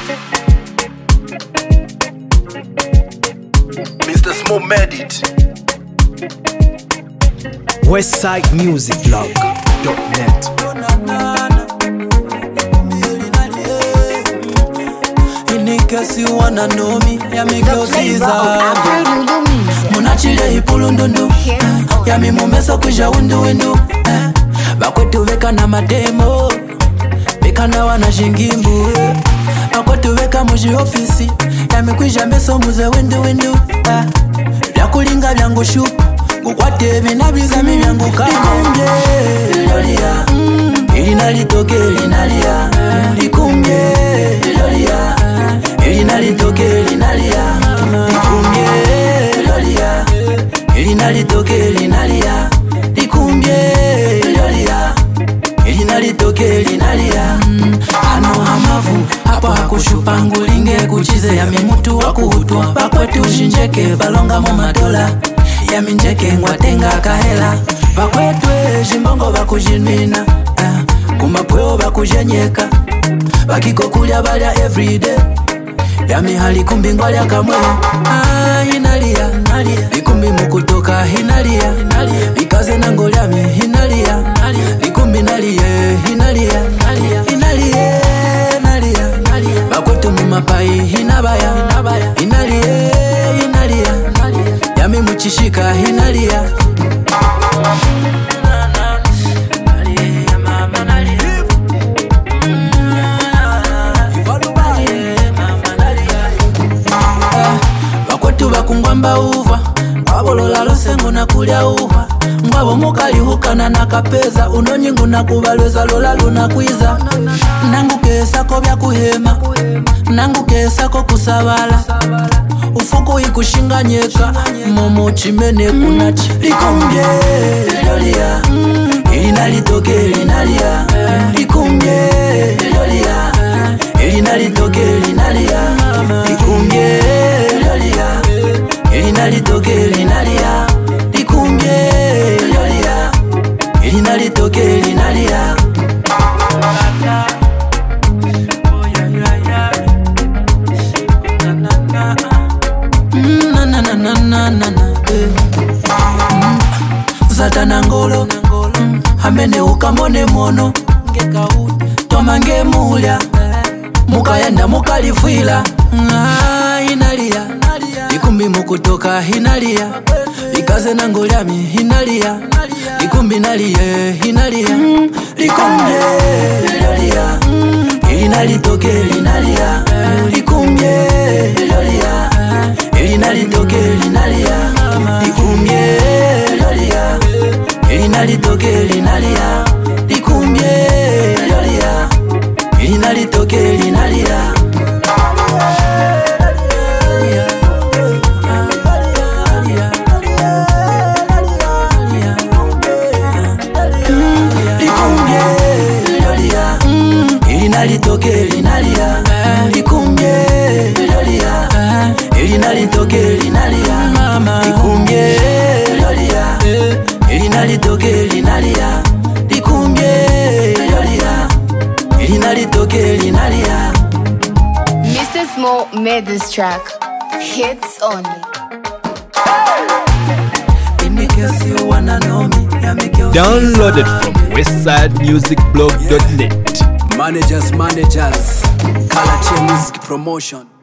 Mr. Small made it. WestsideMusicBlog.net. Kasi wanna know me, ya mi gauziza Munachile ipulundundu ya mi mumeso kuja windu Bakwetu weka na mademo Beka na wana shingimbu Bakwetu weka muji ofisi ya mi kuja meso muze windu Vyakulinga vyangu shupu Kukwate vinabiza mi vyangu kama Likumye Lilolia Ilinalitoke linalia Likumye Lilolia Ilinalitoke linalia Likumye Lilolia Ilinalitoke linalia Likumye Lilolia Ilinalitoke linalia Ano hamavu hapa hakushupangu linge kuchize ya mimutu wakuhutwa Bakwetu shinjeke balonga mo madola ya minjeke ngwatenga kahela Bakwetwe jimbongo bakujinina Kumapweo bakujenyeka Bakiko kulya balya everyday ya mihali kumbi ngwalya kamwe Hinalia Likumbi mukutoka hinalia Ikaze nangolya mi hinalia Likumbi nalie hinalia Bakwetu mumapai hinabaya Hinalie Yami muchishika hinalia Bakwetu bakungwamba uva Abolola losengo na kulya uva Ngwabo mukali hukana na kapeza Unonyingu na kubalweza lola luna kwiza Nangu kesako bya kuhema Nangu kesako kusabala Ufuko ikushinganyeka Momo chimene kunachi Likumye Lilolia Ilinalitoke linalia Likumye Lilolia Ilinalitoke linalia Likumye Lilolia Ilinalitoke linalia Likumye Lilolia Ilinalitoke linalia Zatana ngolo Hamene ukamone mono Tomange mulya Mukayenda mukalifwila Hinalia Likumbi mukutoka hinalia Ikaze nangolya mi hinalia Likumbi nalie hinalia Likumye Lilolia Ilinalitoke linalia Likumye Lilolia Ilinalitoke linalia Likumye Lilolia Ilinalitoke linalia Likumye Lilolia Ilinalitoke linalia Likumye Lilolia Ilinalitoke linalia Likumye Lilolia Ilinalitoke linalia Likumye Lilolia Ilinalitoke linalia Likumye Lilolia Ilinalitoke linalia. Mr. Small made this track. Hits only. Downloaded from WestsideMusicBlog.net. Managers, Kalachi Music Promotion.